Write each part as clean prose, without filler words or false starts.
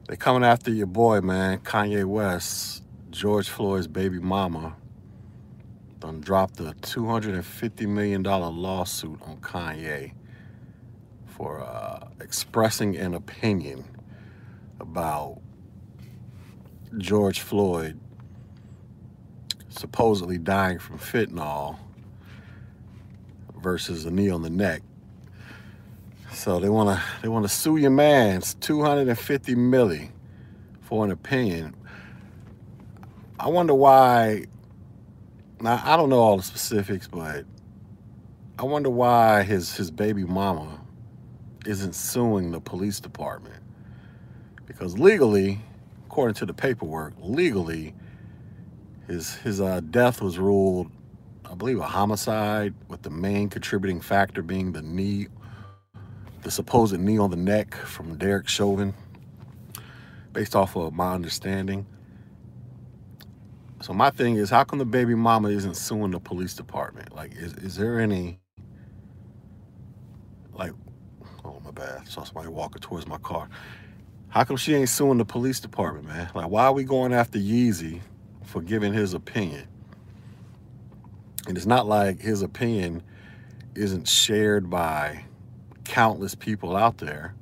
They coming after your boy, man, Kanye West. George Floyd's baby mama done dropped a $250 million lawsuit on Kanye for expressing an opinion about George Floyd supposedly dying from fentanyl versus a knee on the neck. So they wanna sue your man's 250 milli for an opinion. I wonder why. Now I don't know all the specifics, but I wonder why his baby mama isn't suing the police department because legally, according to the paperwork, legally his death was ruled, I believe, a homicide with the main contributing factor being the supposed knee on the neck from Derek Chauvin, based off of my understanding. So my thing is, how come the baby mama isn't suing the police department? Like, is there any like, oh my bad, saw somebody walking towards my car. How come she ain't suing the police department, man? Like, why are we going after Yeezy for giving his opinion? And it's not like his opinion isn't shared by countless people out there,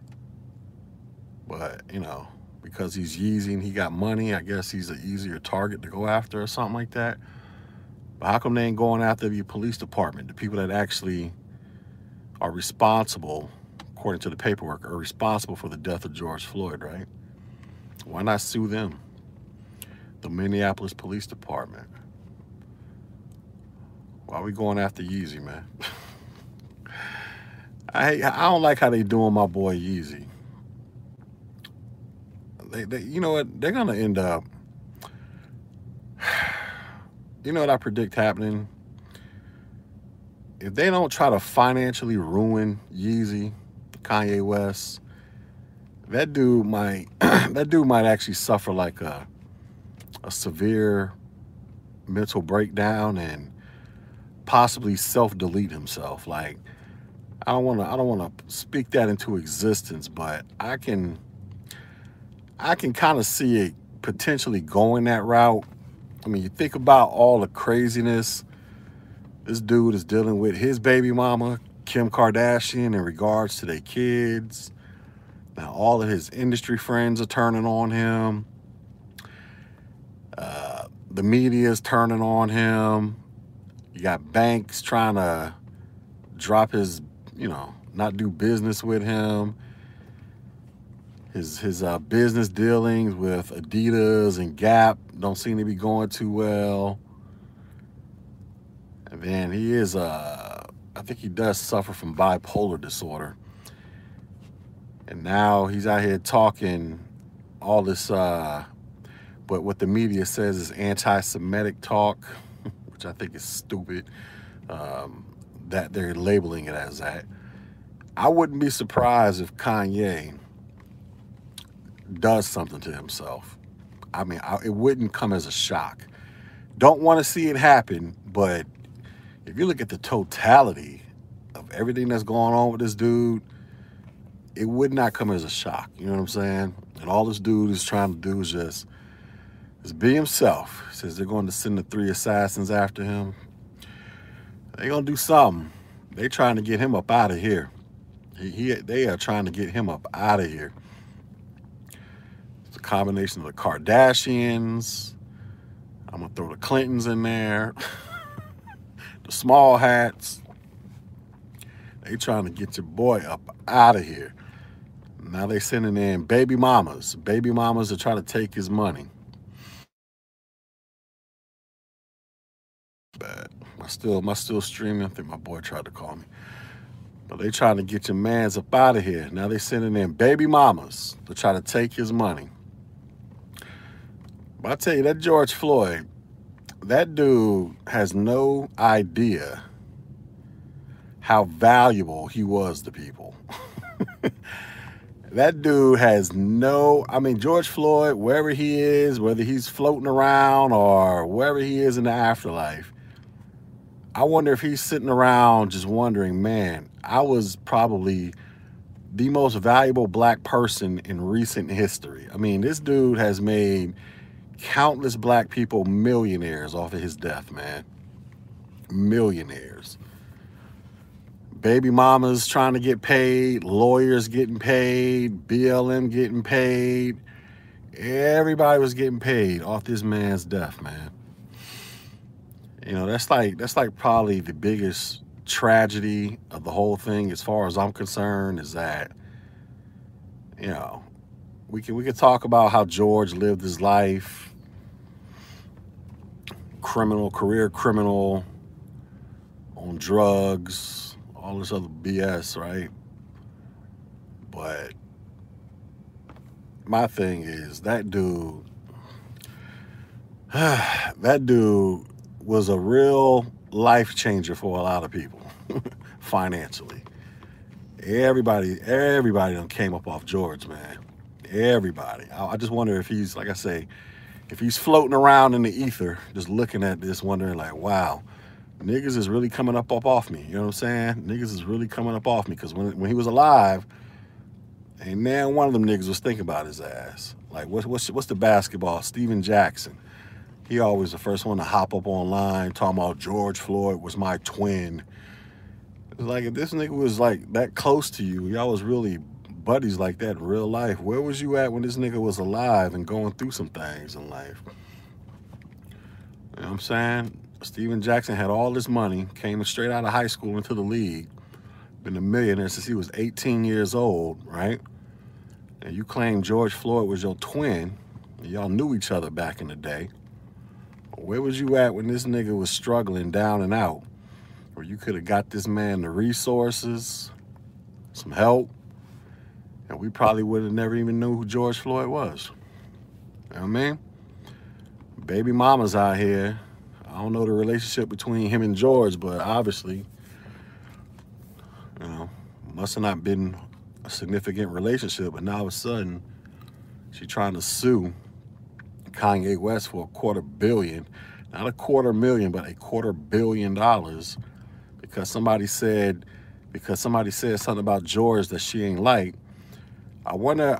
but because he's Yeezy and he got money, I guess he's an easier target to go after or something like that. But how come they ain't going after the police department, the people that actually are responsible, according to the paperwork, are responsible for the death of George Floyd, right? Why not sue them? The Minneapolis Police Department. Why are we going after Yeezy, man? I don't like how they doing my boy Yeezy. You know what? They're gonna end up. You know what I predict happening? If they don't try to financially ruin Yeezy, Kanye West, that dude might that dude might actually suffer like a severe mental breakdown and possibly self-delete himself. Like, I don't wanna speak that into existence, but I can kind of see it potentially going that route. I mean, you think about all the craziness this dude is dealing with his baby mama, Kim Kardashian, in regards to their kids. Now, all of his industry friends are turning on him. The media is turning on him. You got banks trying to drop his, not do business with him. His business dealings with Adidas and Gap don't seem to be going too well. And then I think he does suffer from bipolar disorder. And now he's out here talking all this, but what the media says is anti-Semitic talk, which I think is stupid. That they're labeling it as that. I wouldn't be surprised if Kanye does something to himself. I mean, it wouldn't come as a shock. Don't want to see it happen, but if you look at the totality of everything that's going on with this dude, it would not come as a shock. You know what I'm saying? And all this dude is trying to do is just be himself. He says they're going to send the three assassins after him. They're going to do something. They're trying to get him up out of here. They are trying to get him up out of here. It's a combination of the Kardashians. I'm going to throw the Clintons in there. The small hats. They trying to get your boy up out of here. Now they sending in baby mamas. Baby mamas are trying to take his money. Bad. My still streaming. I think my boy tried to call me. But they trying to get your mans up out of here. Now they sending in baby mamas to try to take his money. But I tell you, that George Floyd, that dude has no idea how valuable he was to people. That dude has I mean, George Floyd, wherever he is, whether he's floating around or wherever he is in the afterlife, I wonder if he's sitting around just wondering, man, I was probably the most valuable black person in recent history. I mean, this dude has made countless black people millionaires off of his death, man. Millionaires. Baby mamas trying to get paid, lawyers getting paid, BLM getting paid. Everybody was getting paid off this man's death, man. You know, that's like probably the biggest tragedy of the whole thing, as far as I'm concerned, is that, you know, we can talk about how George lived his life, career criminal, on drugs, all this other BS, right? But my thing is that dude was a real life changer for a lot of people financially. Everybody done came up off George, man. Everybody. I just wonder if he's, like I say, if he's floating around in the ether, just looking at this, wondering like, wow, niggas is really coming up off me. You know what I'm saying? Niggas is really coming up off me, because when he was alive, ain't now one of them niggas was thinking about his ass. Like, what's the basketball? Steven Jackson. He always the first one to hop up online talking about George Floyd was my twin. It's like, if this nigga was like that close to you, y'all was really buddies like that in real life, where was you at when this nigga was alive and going through some things in life? You know what I'm saying? Steven Jackson had all this money, came straight out of high school into the league, been a millionaire since he was 18 years old, right? And you claim George Floyd was your twin, and y'all knew each other back in the day. Where was you at when this nigga was struggling down and out, where you could have got this man the resources, some help, and we probably would have never even knew who George Floyd was? You know what I mean? Baby mamas out here. I don't know the relationship between him and George, but obviously, you know, must have not been a significant relationship. But now all of a sudden, she's trying to sue Kanye West for $250 million, not $250,000, but $250 million, because somebody said something about George that she ain't like. I wonder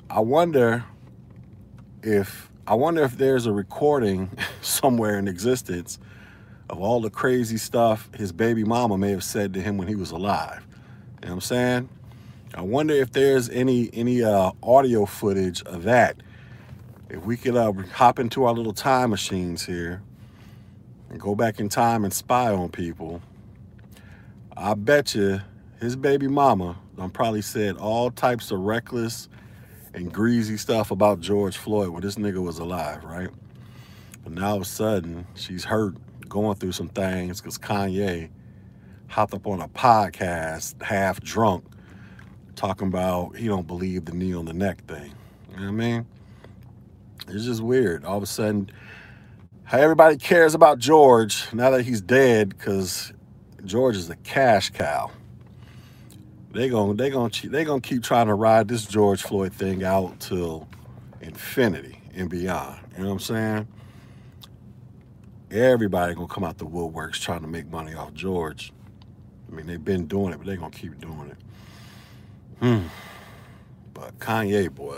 if there's a recording somewhere in existence of all the crazy stuff his baby mama may have said to him when he was alive. You know what I'm saying? I wonder if there's any audio footage of that. If we could hop into our little time machines here and go back in time and spy on people, I bet you his baby mama done probably said all types of reckless and greasy stuff about George Floyd when this nigga was alive, right? But now all of a sudden, she's hurt, going through some things, because Kanye hopped up on a podcast, half drunk, talking about he don't believe the knee on the neck thing. You know what I mean? It's just weird. All of a sudden, how everybody cares about George now that he's dead, because George is a cash cow. They gonna keep trying to ride this George Floyd thing out till infinity and beyond. You know what I'm saying? Everybody gonna come out the woodworks trying to make money off George. I mean, they've been doing it, but they're gonna keep doing it. But Kanye, boy,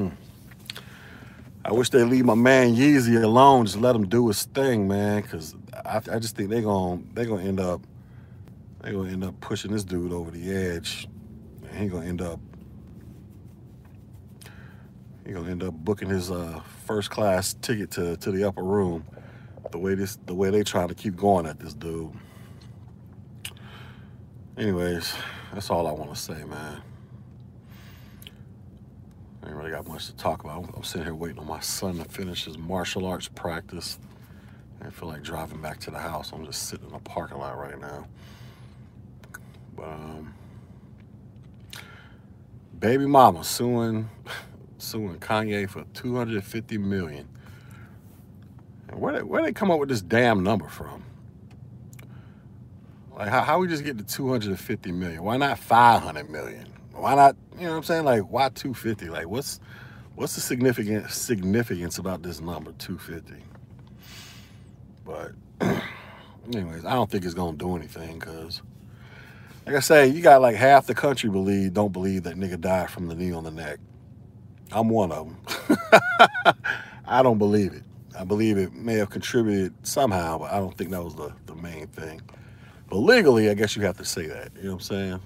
I wish they leave my man Yeezy alone. Just let him do his thing, man. Because I just think they're gonna end up pushing this dude over the edge. And he gonna end up booking his first class ticket to the upper room. The way they trying to keep going at this dude. Anyways, that's all I want to say, man. I ain't really got much to talk about. I'm sitting here waiting on my son to finish his martial arts practice. I feel like driving back to the house. I'm just sitting in the parking lot right now. But baby mama suing Kanye for $250 million. And where they come up with this damn number from? Like, how we just get to $250 million? Why not $500 million? Why not, you know what I'm saying? Like, why 250? Like, what's the significance about this number, 250? But anyways, I don't think it's gonna do anything, because like I say, you got like half the country don't believe that nigga died from the knee on the neck. I'm one of them. I don't believe it. I believe it may have contributed somehow, but I don't think that was the main thing. But legally, I guess you have to say that. You know what I'm saying?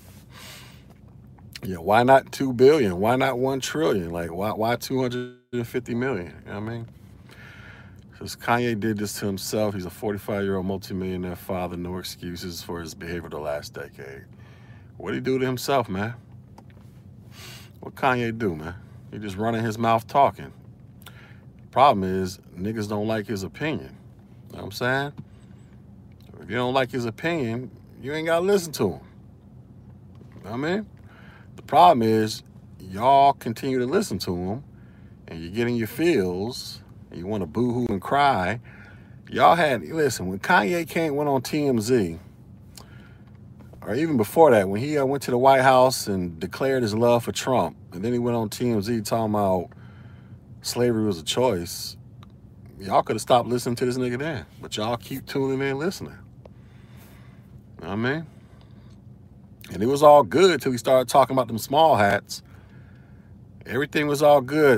Yeah, why not 2 billion? Why not 1 trillion? Like why 250 million? You know what I mean? Because Kanye did this to himself. He's a 45-year-old multimillionaire father. No excuses for his behavior the last decade. What'd he do to himself, man? What Kanye do, man? He just running his mouth talking. Problem is, niggas don't like his opinion. You know what I'm saying? If you don't like his opinion, you ain't got to listen to him. You know what I mean? The problem is, y'all continue to listen to him, and you're getting your feels, and you want to boo-hoo and cry. Listen, when Kanye went on TMZ, or even before that, when he went to the White House and declared his love for Trump, and then he went on TMZ talking about slavery was a choice, y'all could have stopped listening to this nigga then. But y'all keep tuning in listening. You know what I mean? And it was all good till he started talking about them small hats. Everything was all good.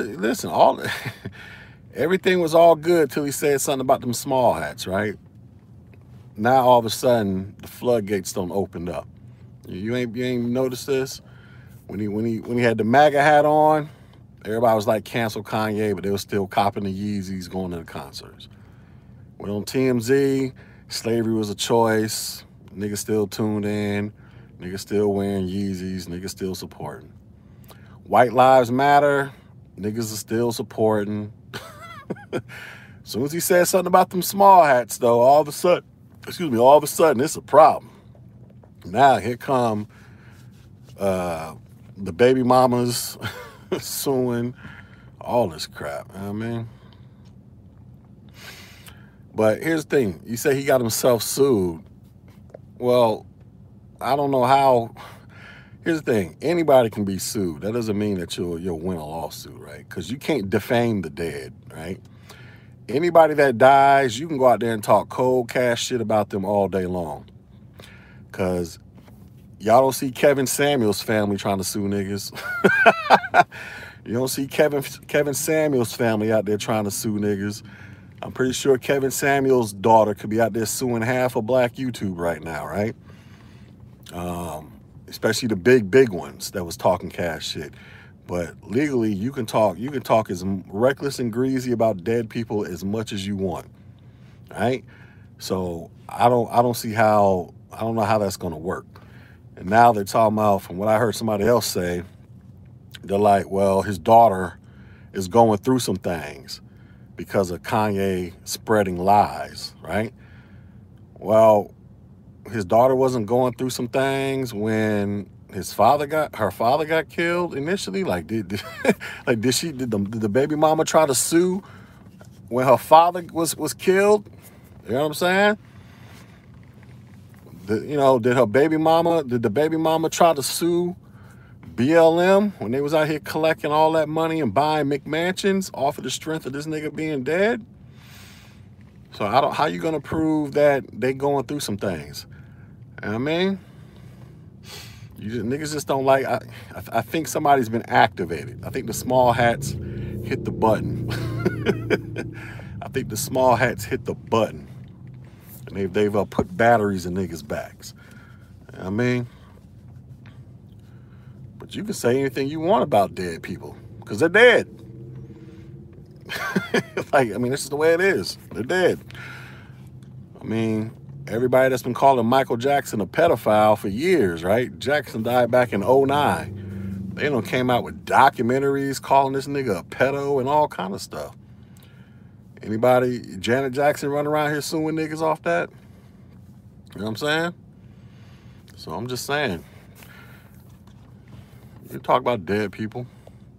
Everything was all good till he said something about them small hats, right? Now all of a sudden the floodgates don't open up. You ain't noticed this? When he had the MAGA hat on, everybody was like, cancel Kanye, but they were still copping the Yeezys going to the concerts. When on TMZ, slavery was a choice. Niggas still tuned in. Niggas still wearing Yeezys. Niggas still supporting. White Lives Matter. Niggas are still supporting. As soon as he said something about them small hats, though, all of a sudden, it's a problem. Now, here come the baby mamas suing, all this crap. You know what I mean? But here's the thing. You say he got himself sued. Well, I don't know how. Here's the thing. Anybody can be sued. That doesn't mean that you'll win a lawsuit, right? Because you can't defame the dead, right? Anybody that dies, you can go out there and talk cold cash shit about them all day long. Because y'all don't see Kevin Samuels' family trying to sue niggas. You don't see Kevin Samuels' family out there trying to sue niggas. I'm pretty sure Kevin Samuels' daughter could be out there suing half of black YouTube right now, right? Especially the big ones that was talking cash shit. But legally, you can talk as reckless and greasy about dead people as much as you want, right? So I don't know how that's gonna work. And now they're talking about, from what I heard somebody else say, they're like, well, his daughter is going through some things because of Kanye spreading lies, right? Well, his daughter wasn't going through some things when her father got killed initially. Like, did the baby mama try to sue when her father was killed? You know what I'm saying? Did the baby mama try to sue BLM when they was out here collecting all that money and buying McMansions off of the strength of this nigga being dead? So how you gonna prove that they going through some things? You know what I mean? Niggas just don't like. I think somebody's been activated. I think the small hats hit the button. I think the small hats hit the button, and they've put batteries in niggas' backs. You know what I mean? But you can say anything you want about dead people because they're dead. This is the way it is. They're dead. I mean, everybody that's been calling Michael Jackson a pedophile for years, right? Jackson died back in 2009. They done came out with documentaries calling this nigga a pedo and all kind of stuff. Janet Jackson running around here suing niggas off that? You know what I'm saying? So I'm just saying. You talk about dead people.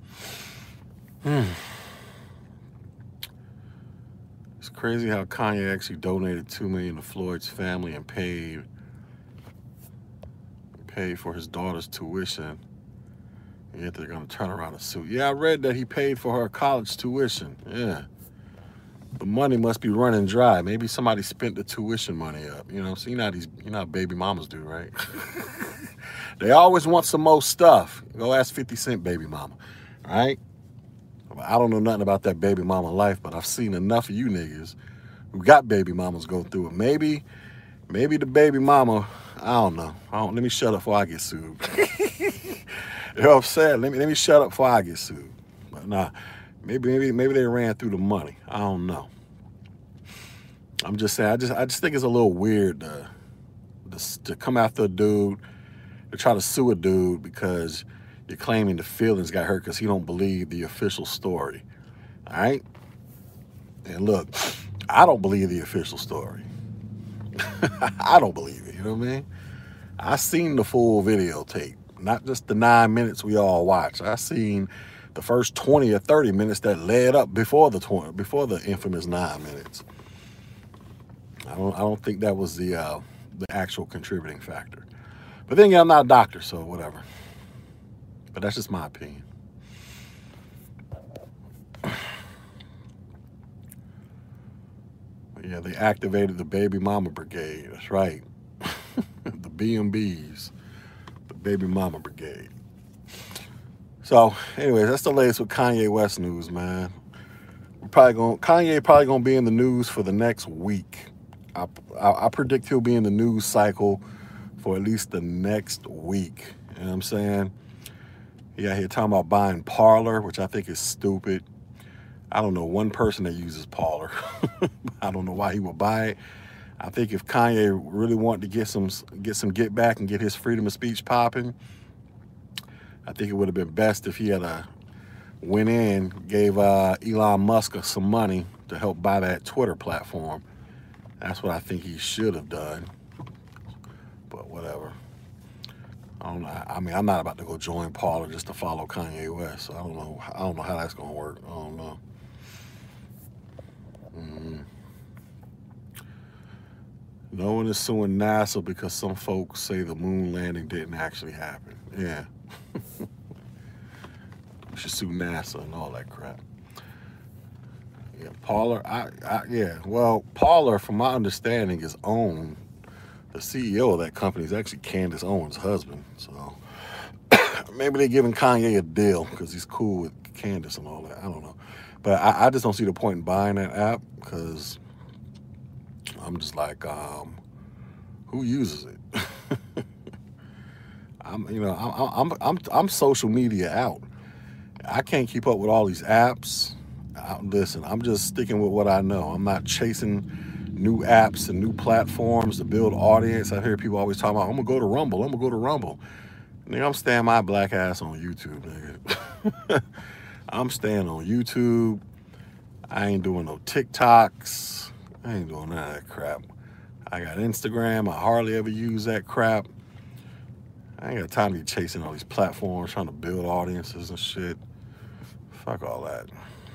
It's crazy how Kanye actually donated $2 million to Floyd's family and paid for his daughter's tuition. And yet they're gonna turn around and sue. Yeah, I read that he paid for her college tuition. Yeah. The money must be running dry. Maybe somebody spent the tuition money up. You know, so you know how baby mamas do, right? They always want some more stuff. Go ask 50 Cent baby mama, right? I don't know nothing about that baby mama life, but I've seen enough of you niggas who got baby mamas go through it. Maybe the baby mama, I don't know. Let me shut up before I get sued. You know what I'm saying? Let me shut up before I get sued. But nah, maybe they ran through the money. I don't know. I'm just saying. I just think it's a little weird to come after a dude, to try to sue a dude because you're claiming the feelings got hurt because he don't believe the official story. All right. And look, I don't believe the official story. I don't believe it. You know what I mean? I seen the full videotape, not just the 9 minutes we all watch. I seen the first 20 or 30 minutes that led up before the infamous 9 minutes. I don't think that was the actual contributing factor. But then again, I'm not a doctor, so whatever. But that's just my opinion. Yeah, they activated the baby mama brigade. That's right. The BMBs, the baby mama brigade. So, anyways, that's the latest with Kanye West news, man. Kanye probably gonna be in the news for the next week. I predict he'll be in the news cycle for at least the next week. You know what I'm saying? He out here talking about buying Parler, which I think is stupid. I don't know one person that uses Parler. I don't know why he would buy it. I think if Kanye really wanted to get some get back and get his freedom of speech popping, I think it would have been best if he had went in, gave Elon Musk some money to help buy that Twitter platform. That's what I think he should have done. But whatever. I don't know. I mean, I'm not about to go join Parler just to follow Kanye West. So I don't know how that's gonna work. I don't know. No one is suing NASA because some folks say the moon landing didn't actually happen. Yeah. We should sue NASA and all that crap. Yeah, Parler. Yeah. Well, Parler, from my understanding, is owned. The CEO of that company is actually Candace Owens' husband. So maybe they're giving Kanye a deal because he's cool with Candace and all that. I don't know. But I just don't see the point in buying that app because I'm just like, who uses it? I'm social media out. I can't keep up with all these apps. Listen, I'm just sticking with what I know. I'm not chasing new apps and new platforms to build audience. I hear people always talking about, I'm gonna go to Rumble. Nigga, I'm staying my black ass on YouTube, nigga. I'm staying on YouTube. I ain't doing no TikToks. I ain't doing none of that crap. I got Instagram. I hardly ever use that crap. I ain't got time to be chasing all these platforms, trying to build audiences and shit. Fuck all that.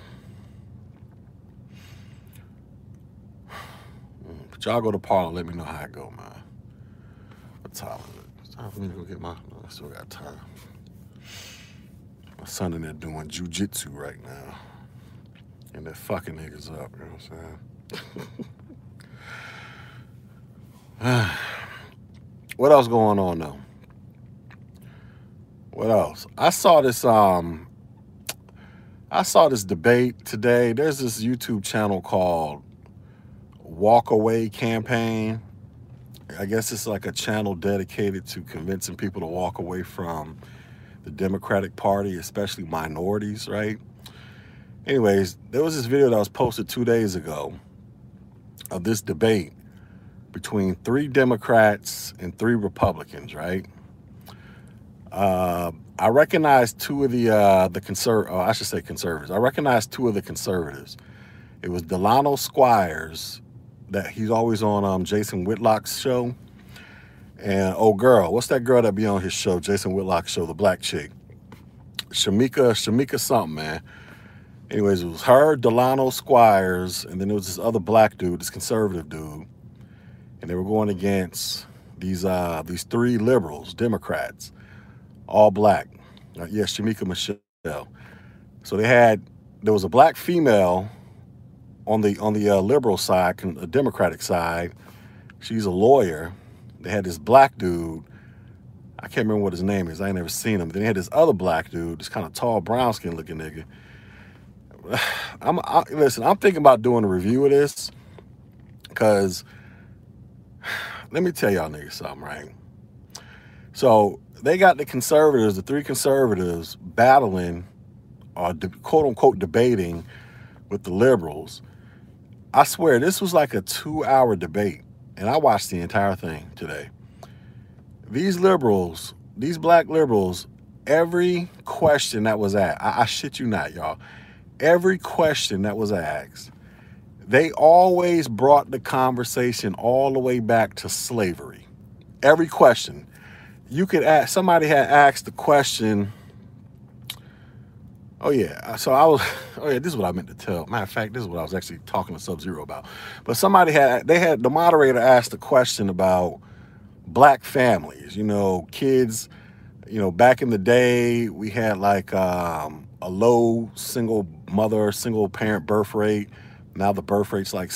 But y'all go to Parler, let me know how it go, man. What time is it? It's time for me to go get I still got time. My son in there doing jujitsu right now. And they're fucking niggas up, you know what I'm saying? What else going on though? What else? I saw this debate today. There's this YouTube channel called Walk Away Campaign. I guess it's like a channel dedicated to convincing people to walk away from the Democratic Party, especially minorities, right? Anyways, there was this video that was posted 2 days ago of this debate between 3 Democrats and 3 Republicans, right? I recognized 2 of the conservatives. I recognized 2 of the conservatives. It was Delano Squires, that he's always on Jason Whitlock's show. And what's that girl that be on his show, Jason Whitlock's show, the black chick? Shamika something, man. Anyways, it was her, Delano Squires, and then there was this other black dude, this conservative dude. And they were going against these 3 liberals, Democrats, all black. Shamika Michelle. So there was a black female on the liberal side, the Democratic side. She's a lawyer. They had this black dude. I can't remember what his name is. I ain't never seen him. Then they had this other black dude, this kind of tall, brown skin looking nigga. Listen, I'm thinking about doing a review of this because let me tell y'all niggas something, right? So they got the conservatives, the three conservatives, battling or quote unquote debating with the liberals. I swear this was like a 2-hour debate, and I watched the entire thing today. These liberals, these black liberals, every question that was asked, I shit you not, y'all, every question that was asked, they always brought the conversation all the way back to slavery. Every question. You could ask, somebody had asked the question, oh yeah, so I was, oh yeah, this is what I meant to tell. Matter of fact, this is what I was actually talking to Sub-Zero about. But the moderator asked a question about black families, kids, back in the day, we had like a low single parent birth rate. Now the birth rate's like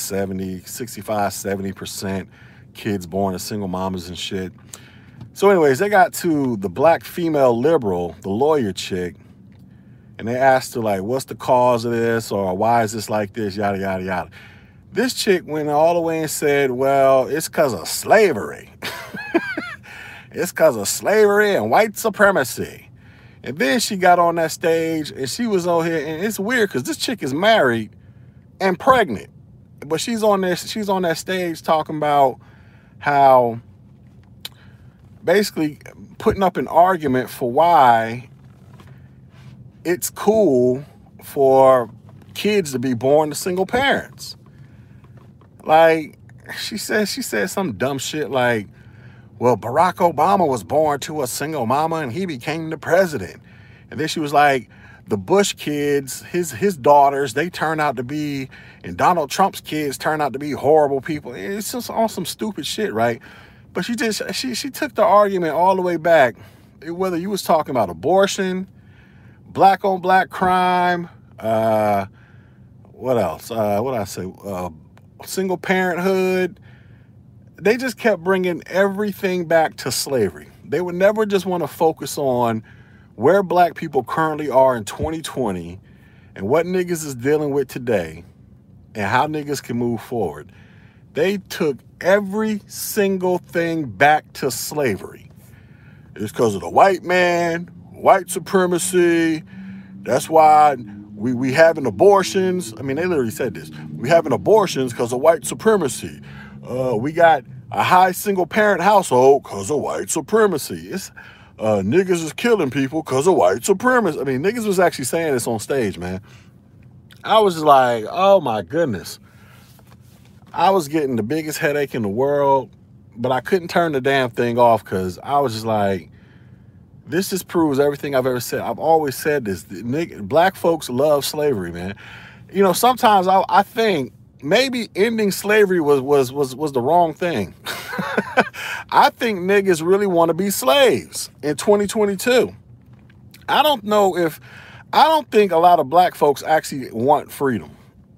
70% kids born to single mamas and shit. So anyways, they got to the black female liberal, the lawyer chick, and they asked her like, what's the cause of this? Or why is this like this? Yada, yada, yada. This chick went all the way and said, well, it's because of slavery. It's because of slavery and white supremacy. And then she got on that stage and she was on here, and it's weird because this chick is married and pregnant. But she's on that stage talking about how basically putting up an argument for why it's cool for kids to be born to single parents. Like, she said some dumb shit like, well, Barack Obama was born to a single mama and he became the president. And then she was like, the Bush kids, his daughters, they turn out to be, and Donald Trump's kids turn out to be horrible people. It's just on some stupid shit, right? But she took the argument all the way back, whether you was talking about abortion, black on black crime, what else? What did I say? Single parenthood. They just kept bringing everything back to slavery. They would never just want to focus on where black people currently are in 2020 and what niggas is dealing with today and how niggas can move forward. They took every single thing back to slavery. It's because of the white man, white supremacy. That's why we having abortions. I mean, they literally said this. We having abortions because of white supremacy. We got a high single parent household because of white supremacy. It's niggas is killing people because of white supremacy. I mean, niggas was actually saying this on stage, man. I was just like, oh my goodness. I was getting the biggest headache in the world, but I couldn't turn the damn thing off because I was just like, this just proves everything I've ever said. I've always said this. Black folks love slavery, man. Sometimes I think maybe ending slavery was the wrong thing. I think niggas really want to be slaves in 2022. I don't think a lot of black folks actually want freedom.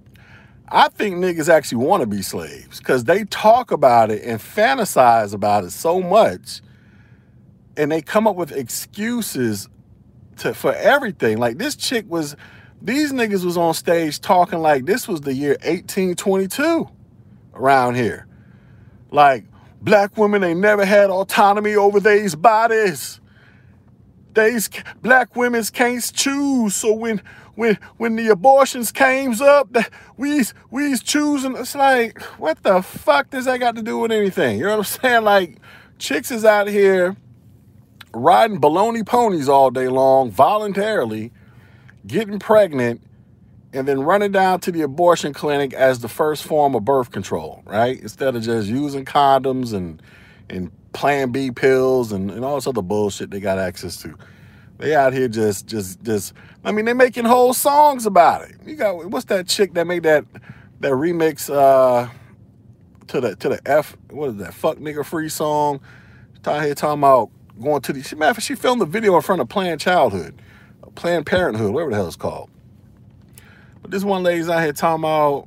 I think niggas actually want to be slaves because they talk about it and fantasize about it so much, and they come up with excuses for everything. Like these niggas was on stage talking like this was the year 1822 around here. Like, black women ain't never had autonomy over these bodies. These black women can't choose. So when the abortions came up, we's choosing. It's like, what the fuck does that got to do with anything? You know what I'm saying? Like, chicks is out here riding baloney ponies all day long, voluntarily, getting pregnant, and then running down to the abortion clinic as the first form of birth control, right? Instead of just using condoms and Plan B pills and all this other bullshit they got access to. They out here just I mean, they're making whole songs about it. You got, what's that chick that made that remix to the F, what is that, Fuck Nigga Free song? Out here talking about going to she filmed the video in front of Planned Parenthood, whatever the hell it's called. But this one lady's out here talking about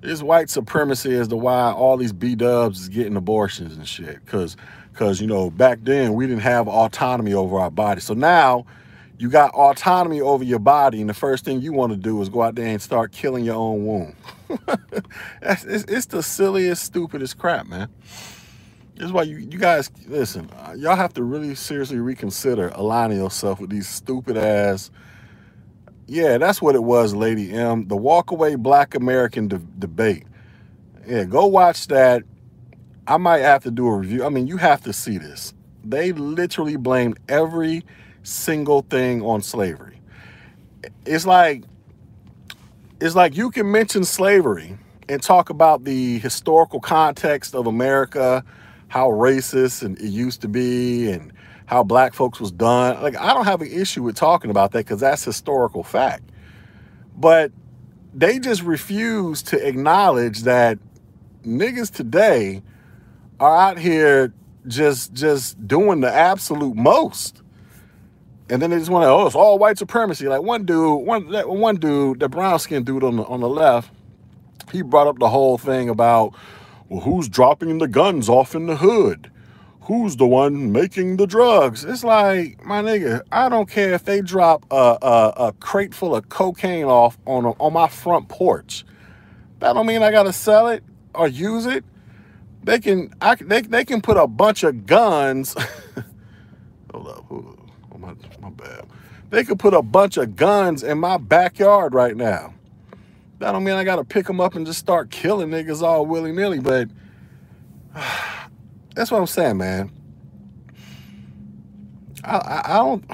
This white supremacy as to why all these B-dubs is getting abortions and shit. Because, you know, back then we didn't have autonomy over our body. So now you got autonomy over your body, and the first thing you want to do is go out there and start killing your own womb. It's the silliest, stupidest crap, man. This is why you guys, listen, y'all have to really seriously reconsider aligning yourself with these stupid ass. Yeah, that's what it was, Lady M. The Walkaway Black American debate. Yeah, go watch that. I might have to do a review. I mean, you have to see this. They literally blamed every single thing on slavery. It's like you can mention slavery and talk about the historical context of America, how racist and it used to be, and how black folks was done. Like, I don't have an issue with talking about that because that's historical fact. But they just refuse to acknowledge that niggas today are out here just doing the absolute most. And then they just want to, oh, it's all white supremacy. Like one dude, the brown skinned dude on the left, he brought up the whole thing about, well, who's dropping the guns off in the hood? Who's the one making the drugs? It's like, my nigga, I don't care if they drop a crate full of cocaine off on my front porch. That don't mean I gotta sell it or use it. They can put a bunch of guns. Hold up, oh, my bad. They could put a bunch of guns in my backyard right now. That don't mean I gotta pick them up and just start killing niggas all willy-nilly, but that's what I'm saying, man. I don't.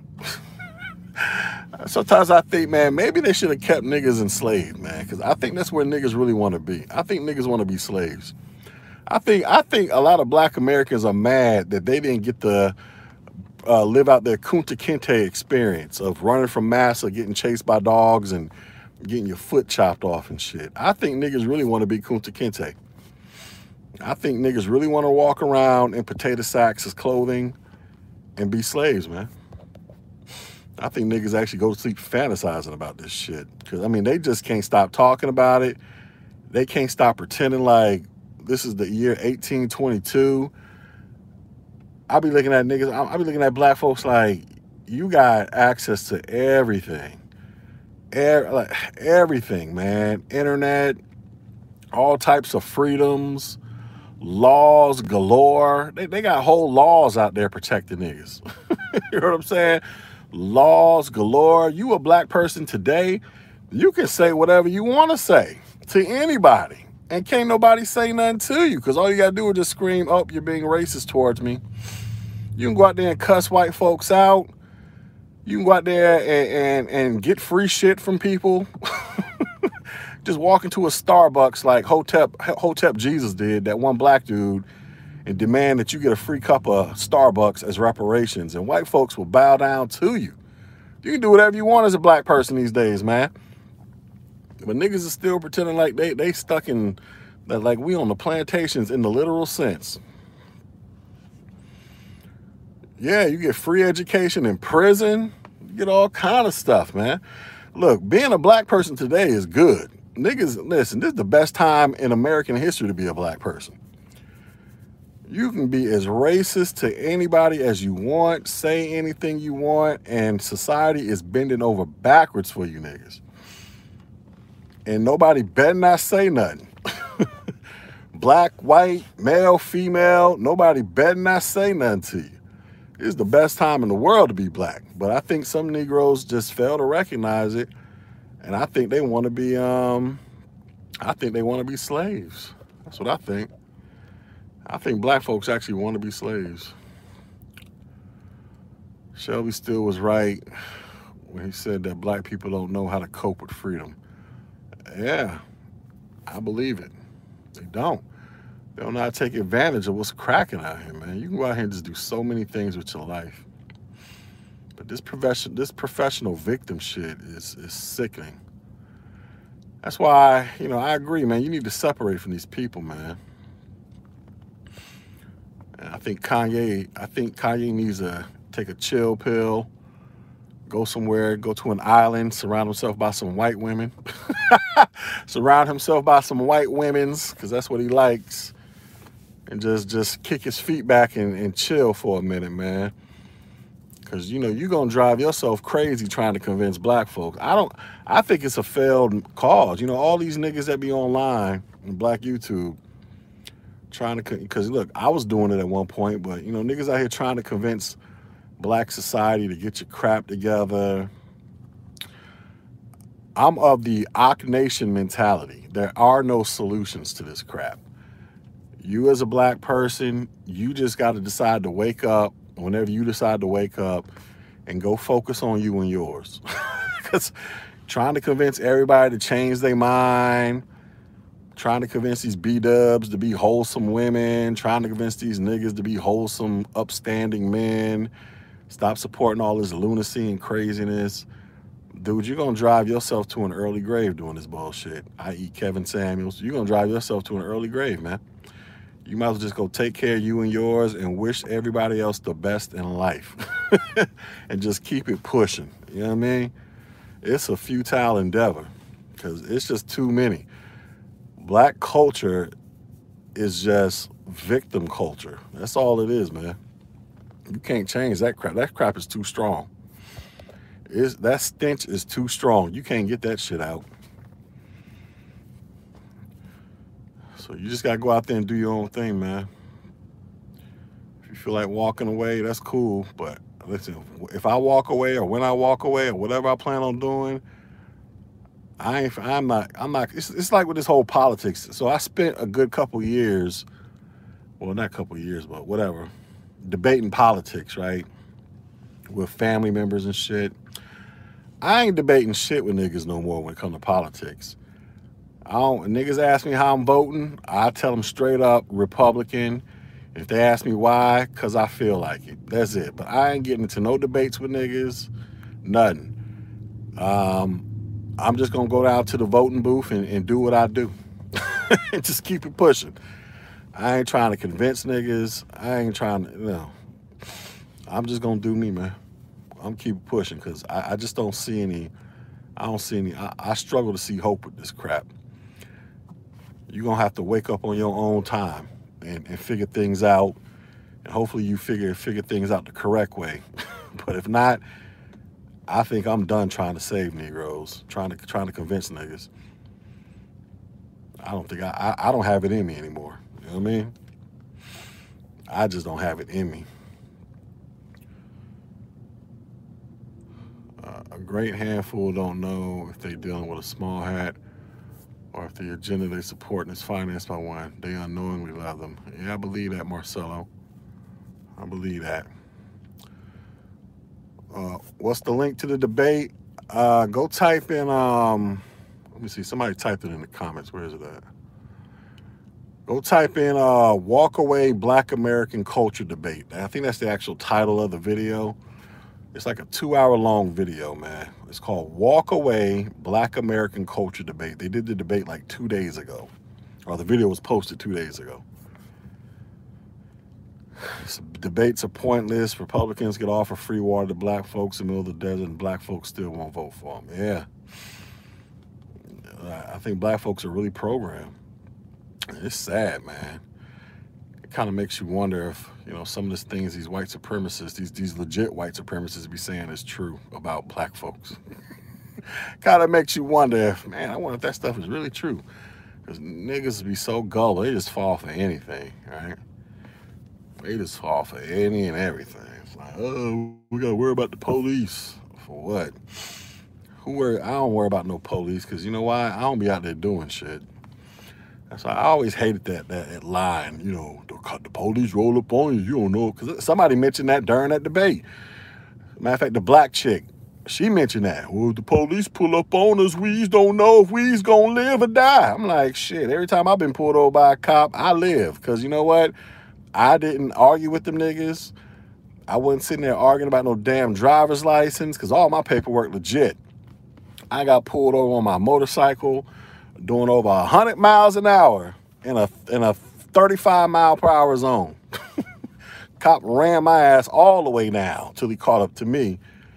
Sometimes I think, man, maybe they should have kept niggas enslaved, man, because I think that's where niggas really want to be. I think niggas want to be slaves. I think a lot of black Americans are mad that they didn't get to live out their Kunta Kinte experience of running from massa, getting chased by dogs, and getting your foot chopped off and shit. I think niggas really want to be Kunta Kinte. I think niggas really want to walk around in potato sacks as clothing and be slaves, man. I think niggas actually go to sleep fantasizing about this shit. Because, I mean, they just can't stop talking about it. They can't stop pretending like this is the year 1822. I be looking at niggas, I be looking at black folks like, you got access to everything. Everything, man. Internet, all types of freedoms, laws galore. They got whole laws out there protecting niggas. You know what I'm saying? Laws galore. You a black person today, you can say whatever you want to say to anybody. And can't nobody say nothing to you because all you got to do is just scream, oh, you're being racist towards me. You can go out there and cuss white folks out. You can go out there and get free shit from people. Just walk into a Starbucks like Hotep Jesus did, that one black dude, and demand that you get a free cup of Starbucks as reparations, and white folks will bow down to you. You can do whatever you want as a black person these days, man. But niggas is still pretending like they stuck in that, like we on the plantations in the literal sense. Yeah, you get free education in prison. You get all kind of stuff, man. Look, being a black person today is good. Niggas, listen, this is the best time in American history to be a black person. You can be as racist to anybody as you want, say anything you want, and society is bending over backwards for you niggas. And nobody better not say nothing. Black, white, male, female, nobody better not say nothing to you. It's the best time in the world to be black. But I think some Negroes just fail to recognize it. And I think they want to be, slaves. That's what I think. I think black folks actually want to be slaves. Shelby Steele was right when he said that black people don't know how to cope with freedom. Yeah, I believe it. They don't. They don't know how to take advantage of what's cracking out here, man. You can go out here and just do so many things with your life. But this professional victim shit is sickening. That's why, I agree, man. You need to separate from these people, man. And I think Kanye needs to take a chill pill, go somewhere, go to an island, surround himself by some white women, surround himself by some white women's, because that's what he likes, and just kick his feet back and chill for a minute, man. Because, you're going to drive yourself crazy trying to convince black folks. I think it's a failed cause. All these niggas that be online on black YouTube trying to, because look, I was doing it at one point, but, niggas out here trying to convince black society to get your crap together. I'm of the Ak Nation mentality. There are no solutions to this crap. You as a black person, you just got to decide to wake up whenever you decide to wake up and go focus on you and yours. Because trying to convince everybody to change their mind, trying to convince these B-dubs to be wholesome women, trying to convince these niggas to be wholesome, upstanding men, stop supporting all this lunacy and craziness. Dude, you're going to drive yourself to an early grave doing this bullshit, i.e. Kevin Samuels. You're going to drive yourself to an early grave, man. You might as well just go take care of you and yours and wish everybody else the best in life. And just keep it pushing. You know what I mean? It's a futile endeavor because it's just too many. Black culture is just victim culture. That's all it is, man. You can't change that crap. That crap is too strong. That stench is too strong. You can't get that shit out. So you just got to go out there and do your own thing, man. If you feel like walking away, that's cool. But listen, if I walk away or when I walk away or whatever I plan on doing, I'm not, it's like with this whole politics. So I spent a good couple years, well, not a couple years, but whatever, debating politics, right? With family members and shit. I ain't debating shit with niggas no more when it comes to politics. Niggas ask me how I'm voting, I tell them straight up Republican. If they ask me why, because I feel like it. That's it. But I ain't getting into no debates with niggas, nothing. I'm just going to go down to the voting booth and do what I do. And just keep it pushing. I ain't trying to convince niggas. I ain't trying to, I'm just going to do me, man. I'm keep pushing because I just don't see any, I struggle to see hope with this crap. You're going to have to wake up on your own time and figure things out. And hopefully you figure things out the correct way. But if not, I think I'm done trying to save Negroes, trying to convince niggas. I don't think I don't have it in me anymore. You know what I mean? I just don't have it in me. A great handful don't know if they're dealing with a small hat or if the agenda they support is financed by one. They unknowingly love them. Yeah, I believe that, Marcelo. I believe that. What's the link to the debate? Go type in, let me see, somebody typed it in the comments. Where is it at? Go type in Walk Away Black American Culture Debate. I think that's the actual title of the video. It's like a 2-hour-long video, man. It's called Walk Away Black American Culture Debate. They did the debate like 2 days ago. Or the video was posted 2 days ago. Debates are pointless. Republicans get offer free water to black folks in the middle of the desert, and black folks still won't vote for them. Yeah. I think black folks are really programmed. It's sad, man. It kind of makes you wonder if, some of these things these white supremacists, these legit white supremacists be saying is true about black folks. Kind of makes you wonder if, man, I wonder if that stuff is really true. Because niggas be so gullible, they just fall for anything, right? They just fall for any and everything. It's like, oh, we got to worry about the police. For what? I don't worry about no police because you know why? I don't be out there doing shit. That's why I always hated that line, the police roll up on you, you don't know. Because somebody mentioned that during that debate. Matter of fact, the black chick, she mentioned that. Well, the police pull up on us, we don't know if we's going to live or die. I'm like, shit, every time I've been pulled over by a cop, I live. Because you know what? I didn't argue with them niggas. I wasn't sitting there arguing about no damn driver's license because all my paperwork legit. I got pulled over on my motorcycle doing over 100 miles an hour in a 35 mile per hour zone. Cop ran my ass all the way down till he caught up to me.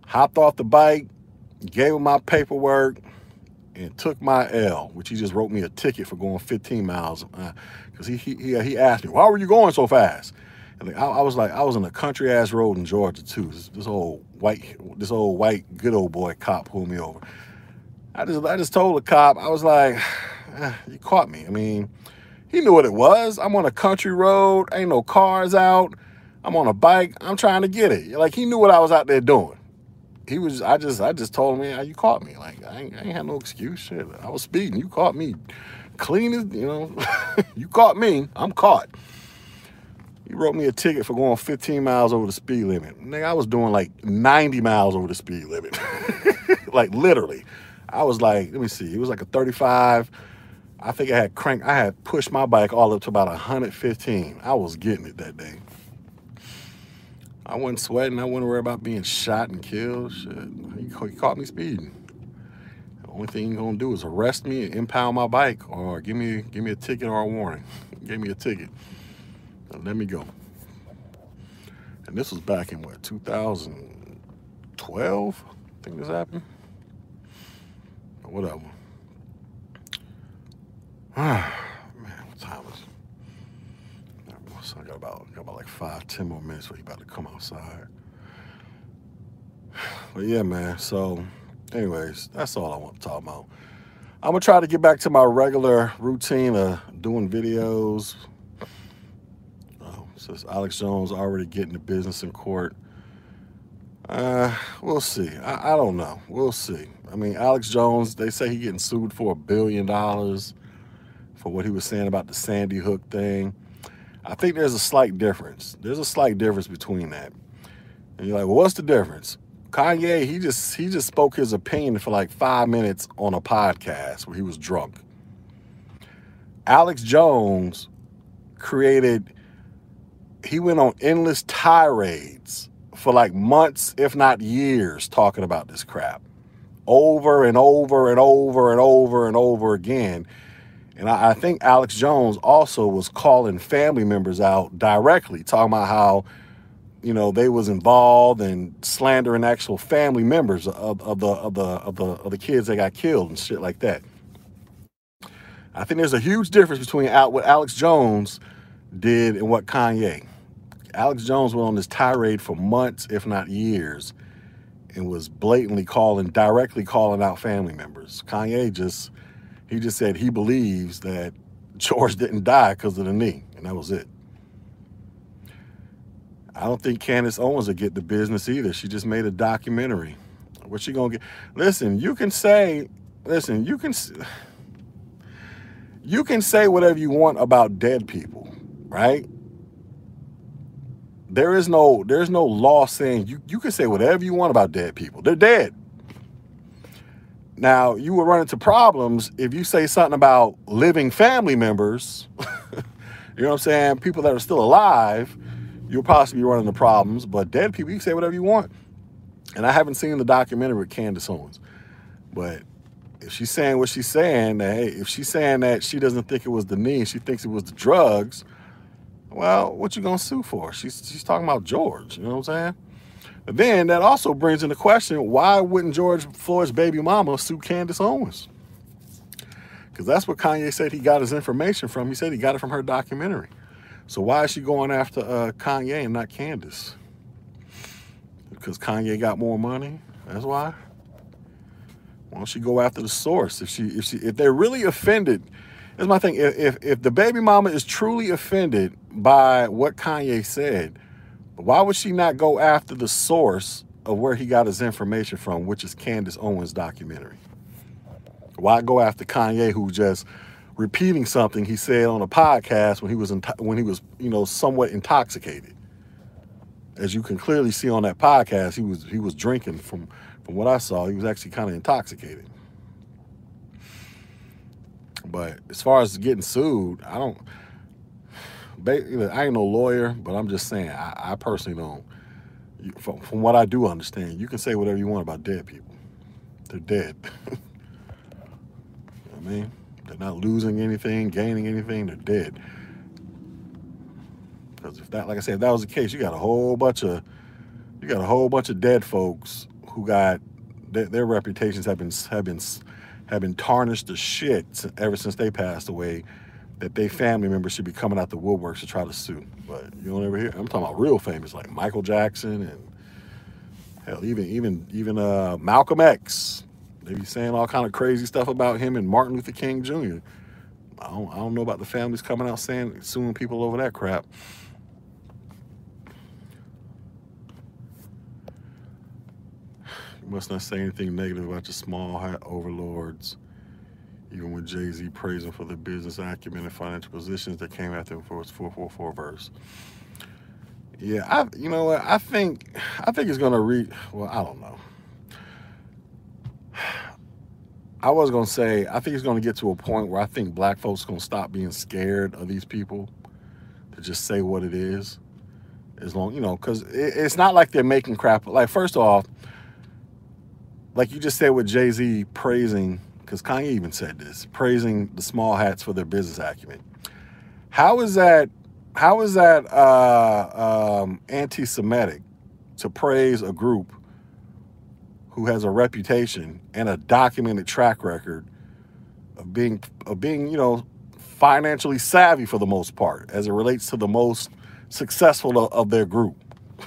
Hopped off the bike, gave him my paperwork, and took my L, which he just wrote me a ticket for going 15 miles. Because he asked me, why were you going so fast? And I was like, I was on a country ass road in Georgia too. This old white good old boy cop pulled me over. I just told the cop, I was like, you caught me. I mean, he knew what it was. I'm on a country road, ain't no cars out. I'm on a bike. I'm trying to get it. Like, he knew what I was out there doing. I just told him, man, you caught me. Like, I ain't had no excuse. Shit, I was speeding. You caught me. Clean as, you caught me. I'm caught. He wrote me a ticket for going 15 miles over the speed limit. Nigga, I was doing like 90 miles over the speed limit. Like, literally. I was like, let me see. It was like a 35. I think I had pushed my bike all up to about 115. I was getting it that day. I wasn't sweating. I wasn't worried about being shot and killed. Shit. He caught me speeding. The only thing he's gonna do is arrest me and impound my bike, or give me a ticket or a warning. Gave me a ticket and let me go. And this was back in what, 2012? I think this happened. Or whatever. Man, what time is it? I got about like 5-10 more minutes before you about to come outside. But yeah, man. So, anyways, that's all I want to talk about. I'm gonna try to get back to my regular routine of doing videos. Since Alex Jones already getting the business in court, we'll see. I don't know. We'll see. I mean, Alex Jones, they say he's getting sued for $1 billion for what he was saying about the Sandy Hook thing. I think there's a slight difference. There's a slight difference between that. And you're like, well, what's the difference? Kanye, he just spoke his opinion for like 5 minutes on a podcast where he was drunk. Alex Jones he went on endless tirades for like months, if not years, talking about this crap over and over and over and over and over again. And I think Alex Jones also was calling family members out directly, talking about how, they was involved in slandering actual family members of the kids that got killed and shit like that. I think there's a huge difference between what Alex Jones did and what Kanye. Alex Jones went on this tirade for months, if not years, and was directly calling out family members. Kanye just said he believes that George didn't die because of the knee, and that was it. I don't think Candace Owens will get the business either. She just made a documentary. What's she gonna get? Listen, you can say whatever you want about dead people, right? There's no law saying you can say whatever you want about dead people. They're dead. Now, you will run into problems if you say something about living family members. You know what I'm saying? People that are still alive, you'll possibly run into problems. But dead people, you can say whatever you want. And I haven't seen the documentary with Candace Owens. But if she's saying what she's saying, if she's saying that she doesn't think it was the knee, she thinks it was the drugs, well, what you gonna sue for? She's talking about George, you know what I'm saying? But then that also brings into question, why wouldn't George Floyd's baby mama sue Candace Owens? Because that's what Kanye said he got his information from. He said he got it from her documentary. So why is she going after Kanye and not Candace? Because Kanye got more money? That's why? Why don't she go after the source? If they're really offended, that's my thing. If the baby mama is truly offended by what Kanye said, why would she not go after the source of where he got his information from, which is Candace Owens' documentary? Why go after Kanye, who just repeating something he said on a podcast when he was somewhat intoxicated? As you can clearly see on that podcast, he was drinking. From what I saw, he was actually kind of intoxicated. But as far as getting sued, I ain't no lawyer, but I'm just saying, I personally don't. From what I do understand, you can say whatever you want about dead people. They're dead. You know what I mean? They're not losing anything, gaining anything. They're dead. Because if that was the case, you got a whole bunch of dead folks who got their reputations have been tarnished to shit ever since they passed away. That they family members should be coming out the woodworks to try to sue. But you don't ever hear. I'm talking about real famous like Michael Jackson and hell, even Malcolm X. They be saying all kind of crazy stuff about him and Martin Luther King Jr. I don't know about the families coming out saying suing people over that crap. You must not say anything negative about the small hat overlords. Even with Jay-Z praising for the business acumen and financial positions that came after him for his 444 verse. Yeah, you know what? I think it's gonna well, I don't know. I was gonna say I think it's gonna get to a point where I think black folks gonna stop being scared of these people to just say what it is. As long, because it's not like they're making crap. Like, first off, like you just said with Jay-Z praising, because Kanye even said this, praising the small hats for their business acumen. How is that anti-Semitic to praise a group who has a reputation and a documented track record of being financially savvy for the most part as it relates to the most successful of their group?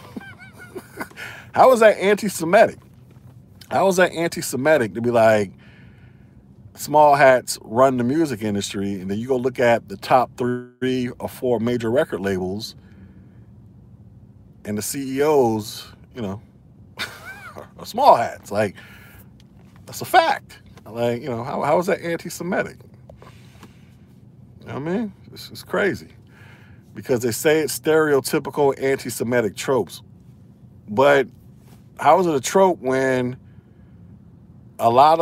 How is that anti-Semitic? How is that anti-Semitic to be like, small hats run the music industry, and then you go look at the top 3 or 4 major record labels, and the CEOs, are small hats. Like, that's a fact. Like, how is that anti-Semitic? You know what I mean? It's crazy. Because they say it's stereotypical anti-Semitic tropes. But how is it a trope when a lot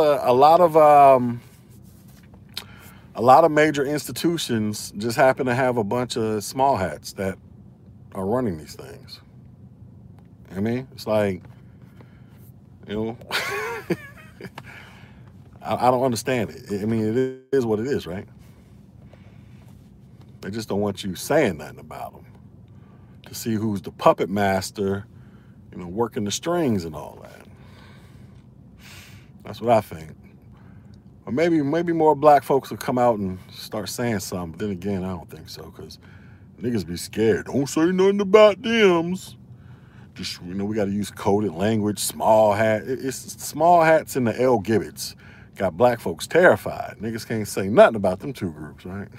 of major institutions just happen to have a bunch of small hats that are running these things? I mean, it's like, I don't understand it. I mean, it is what it is, right? They just don't want you saying nothing about them to see who's the puppet master, working the strings and all that. That's what I think. Or maybe more black folks will come out and start saying something. But then again, I don't think so, because niggas be scared. Don't say nothing about thems. Just, we got to use coded language, small hat. It's small hats in the L Gibbets. Got black folks terrified. Niggas can't say nothing about them two groups, right?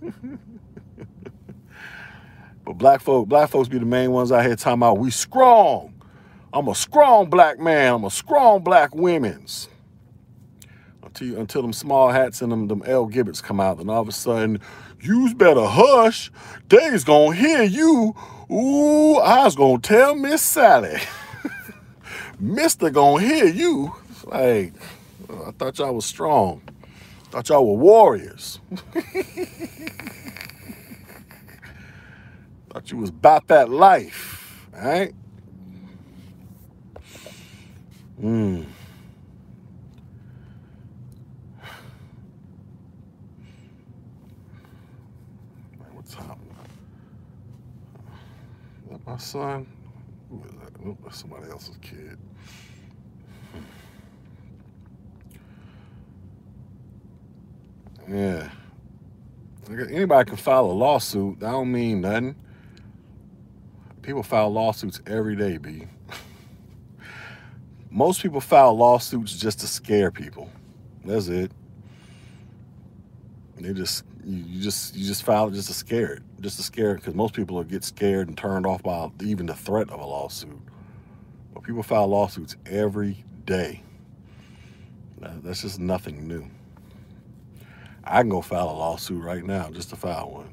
But black folks be the main ones out here talking about, we strong. I'm a strong black man. I'm a strong black women's. Until them small hats and them L Gibbets come out, and all of a sudden, you's better hush. They's gonna hear you. Ooh, I was gonna tell Miss Sally. Mister gonna hear you. Like, I thought y'all was strong. Thought y'all were warriors. Thought you was about that life, all right? What's happening? Is that my son? Who is that? Oh, that's somebody else's kid. Yeah. Anybody can file a lawsuit. That don't mean nothing. People file lawsuits every day, B. Most people file lawsuits just to scare people. That's it. You just file it just to scare it. Just to scare it, because most people will get scared and turned off by even the threat of a lawsuit. But people file lawsuits every day. That's just nothing new. I can go file a lawsuit right now just to file one.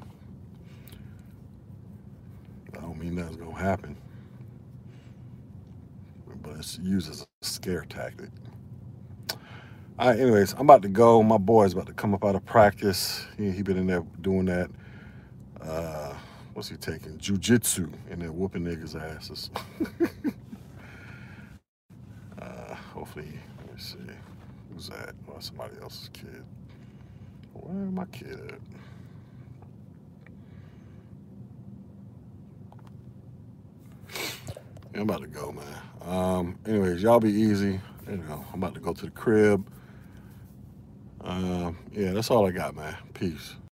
I don't mean that's going to happen. But it's used as a scare tactic. All right, anyways, I'm about to go. My boy's about to come up out of practice. He been in there doing that. What's he taking? Jiu-jitsu, and they're whooping niggas' asses. Hopefully, let me see. Who's that? Oh, somebody else's kid. Where my kid at? Yeah, I'm about to go, man. Anyways, y'all be easy. You know, I'm about to go to the crib. Yeah, that's all I got, man. Peace.